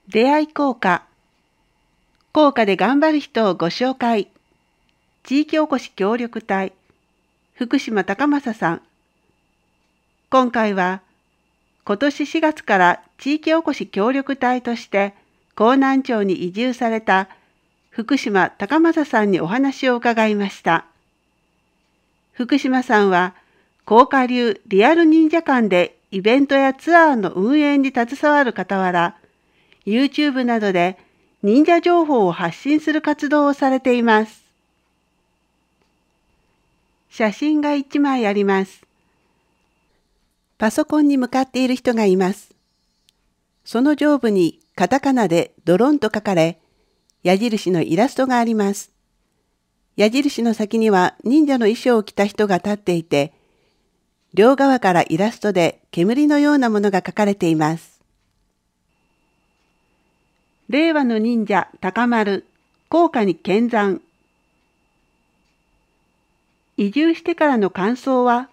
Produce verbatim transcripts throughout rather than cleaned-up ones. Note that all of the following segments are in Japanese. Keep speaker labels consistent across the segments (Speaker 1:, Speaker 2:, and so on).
Speaker 1: 出会い効果。効果で頑張る人をご紹介。地域おこし協力隊、福島高正さん。今回は、今年しがつから地域おこし協力隊として江南町に移住された福島高正さんにお話を伺いました。福島さんは、甲賀流リアル忍者館でイベントやツアーの運営に携わる傍ら、YouTube などで忍者情報を発信する活動をされています。写真がいちまいあります。パソコンに向かっている人がいます。その上部にカタカナでドロンと書かれ、矢印のイラストがあります。矢印の先には忍者の衣装を着た人が立っていて、両側からイラストで煙のようなものが描かれています。令和の忍者高丸、甲賀に見参。移住してからの感想は？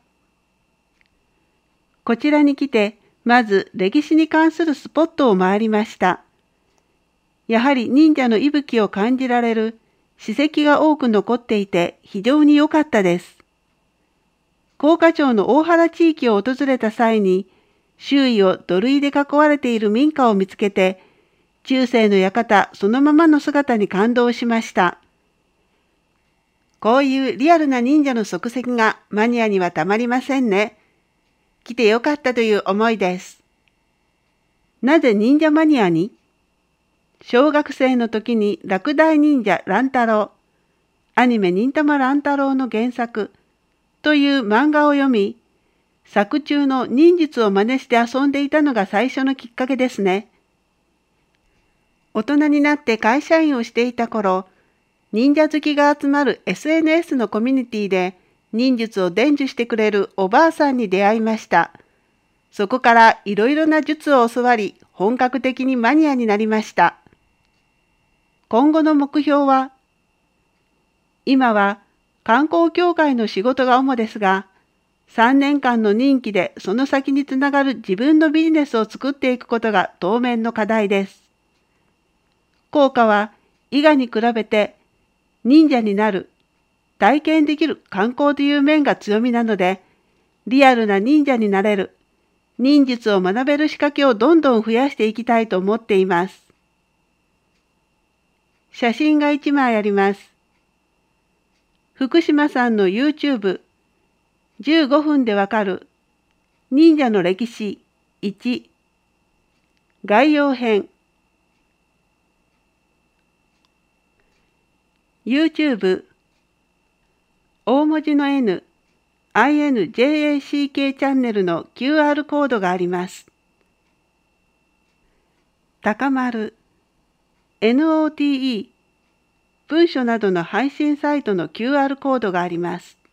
Speaker 1: こちらに来て、まず歴史に関するスポットを回りました。やはり忍者の息吹を感じられる史跡が多く残っていて非常に良かったです。甲賀町の大原地域を訪れた際に、周囲を土塁で囲われている民家を見つけて、中世の館そのままの姿に感動しました。こういうリアルな忍者の足跡がマニアにはたまりませんね。来てよかったという思いです。なぜ忍者マニアに？小学生の時に落第忍者乱太郎、アニメ忍たま乱太郎の原作という漫画を読み、作中の忍術を真似して遊んでいたのが最初のきっかけですね。大人になって会社員をしていた頃、忍者好きが集まる エスエヌエス のコミュニティで忍術を伝授してくれるおばあさんに出会いました。そこからいろいろな術を教わり、本格的にマニアになりました。今後の目標は？今は観光協会の仕事が主ですが、さんねんかんの任期でその先につながる自分のビジネスを作っていくことが当面の課題です。効果は伊賀に比べて忍者になる、体験できる観光という面が強みなので、リアルな忍者になれる、忍術を学べる仕掛けをどんどん増やしていきたいと思っています。写真がいちまいあります。福島さんの YouTube、じゅうごふんでわかる忍者の歴史いち、概要編。YouTube、大文字の N、アイエヌジェーエーシーケー チャンネルの キューアール コードがあります。高丸、エヌオーティーイー、文書などの配信サイトの キューアール コードがあります。